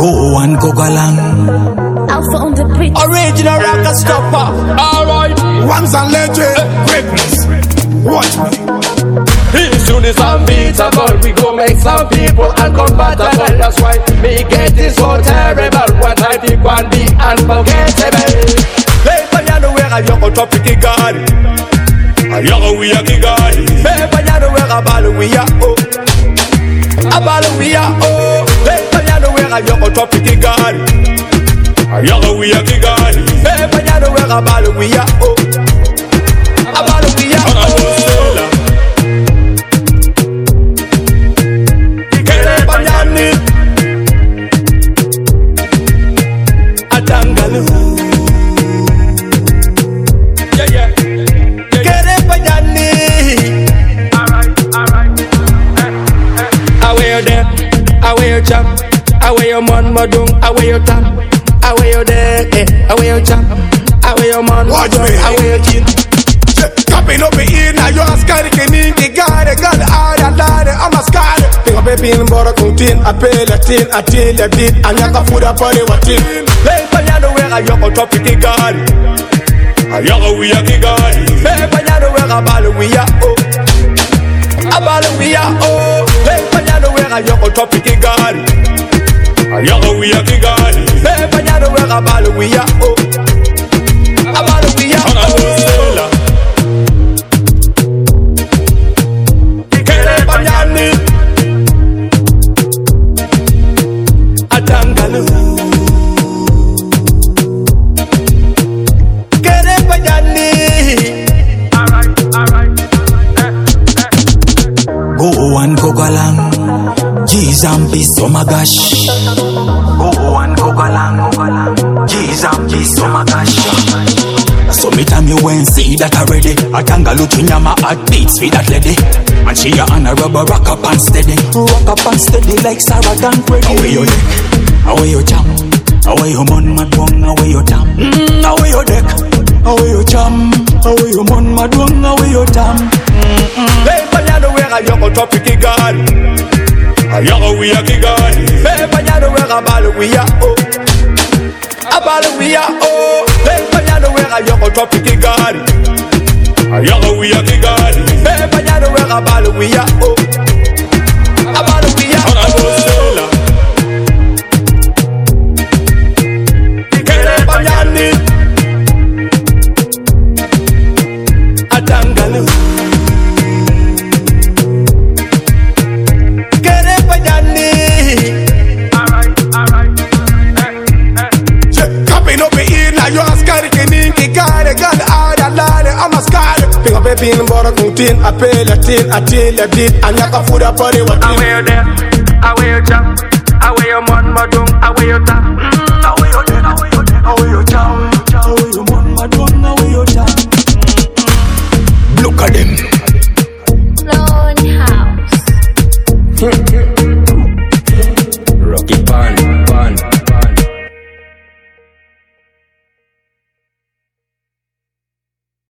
Go and go along. Alpha on the beat. Original rocker stopper. Alright. Once and legend. Greatness. Watch me. As soon as unbeatable, we go make some people uncompatible. That's why me get it so terrible. What I think one be unforgettable. Hey, Panyano, where are you? Top of the guard. Ayago, we are the guy. Hey, Panyano, where are Baluia? Oh, Abaluia. Oh, hey, Panyano, where are you? Top of the guard. Ayago, we are the guy. Hey, Panyano, where are Baluia? Oh, Abaluia. Oh, away your man madung, away your tam, away your day, away your cham, away your man, away your chin. Coming up in, now you're scared, can you get I'm a scared. Think of baby in Bora Kuntin, I pay Latin, I tell you did, and you got food up for the what in. Hey, Panyano, where are you on top of the guard? Ayago, we are the guy. Hey, Panyano, where are Baluia? Oh, Abaluia, oh, hey, Panyano, where are you on top of the guard? Ayago, we are the guy. Hey, Panyano, where are Baluia? Oh, Abaluia, oh, Kere Panyani, Atangalu, Kere Panyani. Go and go along. G's and peace, oh my gosh. Go and go along. G's and peace, oh my gosh. So me time you went see that already. A tanga looking at my heart beats with that lady. And she a on a rubber rock up and steady. Rock up and steady like Sarah Dan Freddy. Away your deck, away your jam. Away your man mad one, away your jam. Away your deck, away your jam. Away your man mad one, away your jam. Hey, Panyano, where are you on top of the guard? Ayago, we are the guy. Hey, Panyano, where are Baluia? Oh, Abaluia, oh, hey, Panyano, where are you on top of the guard? Ayago, we are the guy. Hey, Panyano, where are Baluia? Oh, Abaluia, oh, Kere Panyani, Atangalu. Baby in Bora Kuntin, I pay Latin, I tell you did, and you got food up for the what in. Away your there, away your jam, away your man madung, away your tam, away your there, away your there, away your jam, away your man madung, away your jam. Look at them. Lone House.